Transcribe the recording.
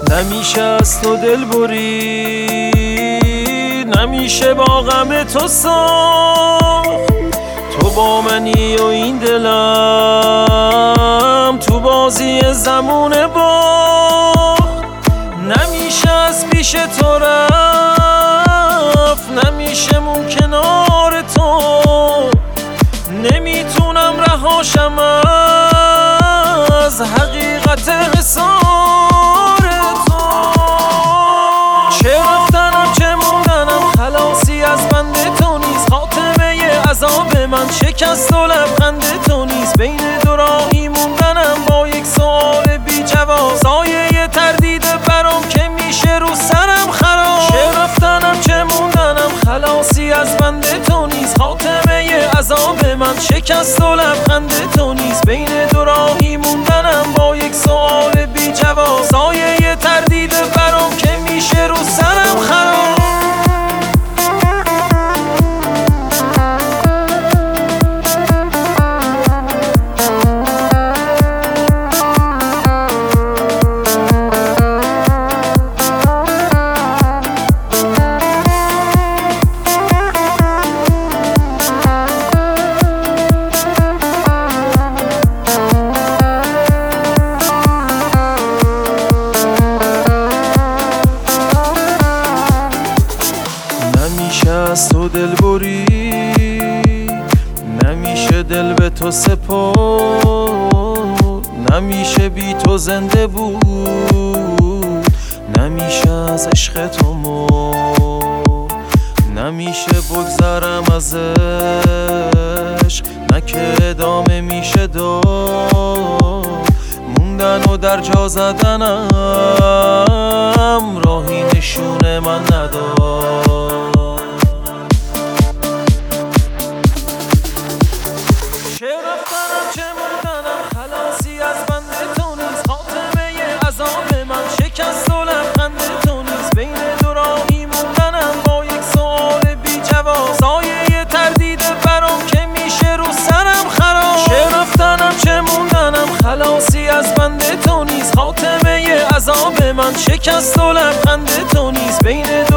نمیشه از تو دل برید، نمیشه با غم تو ساخت. تو با منی و این دلم تو بازی زمونه باخت. نمیشه از پیش تو رفت، نمیشه مون کنار تو. نمیتونم رهاشم از حقیقت حصار تو. چه رفتنم چه موندنم خلاصی از بند تو نیست. خاتمه عذاب من شکست و لبخند تو نیست. بین دو راهی موندنم با یک سوال بی جواب. سایه تردید برام که میشه رو سرم خراب. چه رفتنم چه موندنم خلاصی از بند تو نیست. خاتمه عذاب من شکست و لبخند تو نیست. بین دو راهی موندنم با یک سوال بی جواب. سایه تردید برام که میشه رو سرم خراب. نمیشه از تو دل برید، نمیشه دل به تو سپرد. نمیشه بی تو زنده بود، نمیشه از عشق تو مرد. نمیشه بگذرم از عشق، نه که ادامه میشه داد. موندن و در جا زدنم راهی نشونه من نداد. چه رفتنم چه موندنم خلاصی از بند تو نیست. خاتمه عذاب من شکست و لبخند تو نیست. بین دو راهی موندنم با یک سوال بی جواب. سایه تردید برام که میشه رو سرم خراب. چه رفتنم چه موندنم خلاصی از بند تو نیست. خاتمه عذاب من شکست و لبخند تو نیست. بین